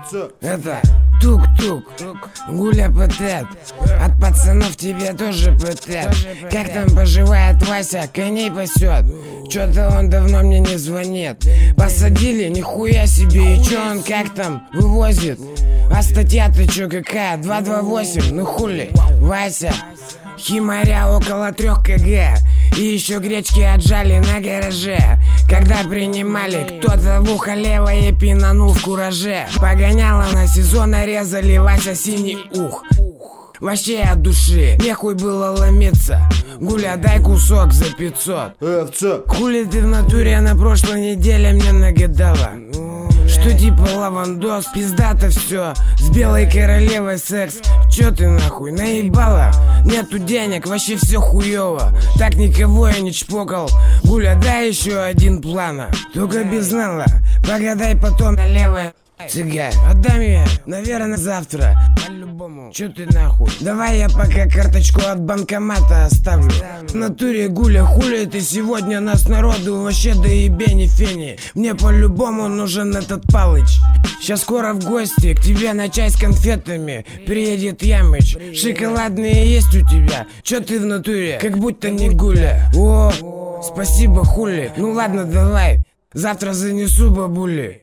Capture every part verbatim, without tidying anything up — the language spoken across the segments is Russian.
Это тук-тук, Гуля пытает. От пацанов тебе тоже пытает. Как там поживает Вася, коней пасет? Чё-то он давно мне не звонит. Посадили, нихуя себе, и чё он как там вывозит? А статья-то чё какая? два два восемь, ну хули, Вася. Химаря около трех кг. И еще гречки отжали на гараже. Когда принимали, кто-то в ухо левое пинанул в кураже. Погоняла на сезон, нарезали Вася синий ух. Вообще от души, нехуй было ломиться. Гуля, дай кусок за пятьсот. Хули ты в натуре на прошлой неделе мне нагадала? Что типа лавандос, пиздато все. С белой королевой секс. Чё ты нахуй, наебала? Нету денег, вообще все хуёво. Так никого я не чпокал. Гуля, дай еще один плана. Только без нала, погадай потом налево. Цыган, отдам я, наверное, завтра. По-любому. Чё ты нахуй? Давай я пока карточку от банкомата оставлю. В натуре, Гуля, хули ты сегодня нас народу вообще доебени фени. Мне по-любому нужен этот Палыч. Сейчас скоро в гости к тебе на чай с конфетами приедет Ямыч. Шоколадные есть у тебя? Чё ты в натуре? Как будто не Гуля. О, спасибо, хули. Ну ладно, давай. Завтра занесу бабули.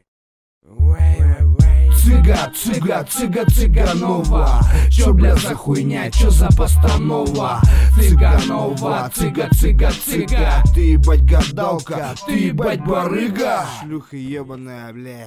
Цыга, цыга, цыга, цыганова. Чё, бля, за хуйня, чё за постанова? Цыганова, цыга, цыга, цыга. Ты ебать гадалка, Ты ебать барыга. шлюха ебаная, бля.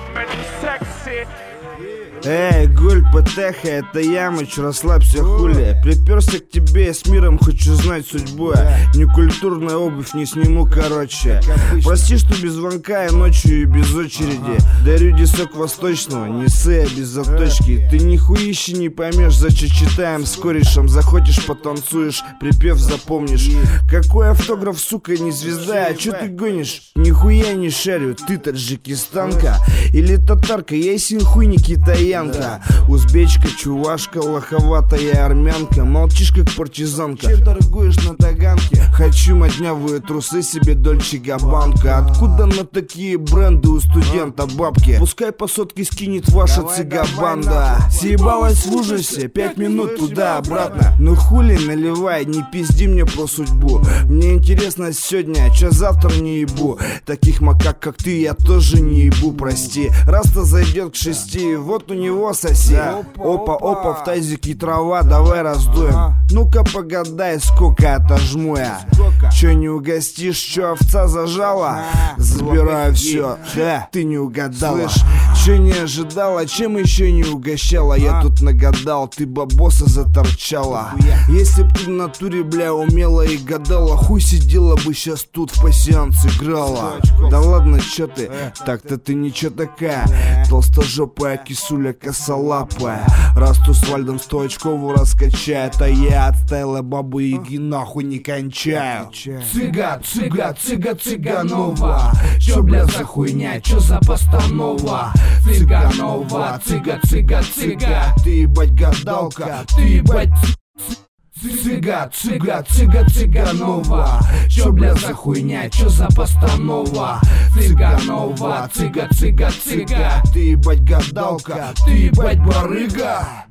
Эй, Гуль, Патеха, это Ямыч, расслабься, хули. Приперся к тебе, с миром хочу знать судьбу. Некультурная обувь не сниму, короче. Прости, что без звонка и ночью и без очереди. Дарю десок восточного, не ссы, а без заточки. Ты нихуище не поймешь, зачем читаем с корешем. Захочешь, потанцуешь, припев запомнишь. Какой автограф, сука, не звезда, а чё ты гонишь? Нихуя не шарю, ты таджикистанка или татарка, я синхуй не китаянка. Узбечка, чувашка, лоховатая армянка. Молчишь как партизанка, чем торгуешь на таганке? Хочу моднявые трусы себе Дольче Габбана. Откуда на такие бренды у студента бабки? Пускай по сотке скинет ваша цыга-банда. Съебалась в ужасе, пять минут туда-обратно. Ну хули наливай, не пизди мне про судьбу. Мне интересно сегодня, чё завтра не ебу. Таких макак как ты я тоже не ебу, прости. Раз-то зайдет к шести, вот у него соси. Опа, опа, в тазике трава, давай раздуем. Ну-ка погадай, сколько отожму я. Чё не угостишь, чё овца зажала? Забираю все, да, ты не угадала. Чё не ожидала, чем еще не угощала? Я тут нагадал, ты бабоса заторчала. Если б ты в натуре, бля, умела и гадала, хуй сидела бы сейчас тут в пассианс играла. Да ладно, чё ты, так-то ты ничего такая. Толстожопая кисуля косолапая. Раз ту с Вальдом стоечкову раскачает, а я от стайла бабы Яги нахуй не кончаю. Цыга, цыга, цыга, цыганова. Чё, бля, за хуйня, чё за постанова? Цыганова, цыга, цыга, цыга. Ты ебать гадалка, Ты ебать цыга, цыга, цыга, цыганова. Чё, бля, за хуйня, чё за постанова? Цыганова, цыга, цыга, цыга. ты ебать гадалка, Ты ебать барыга.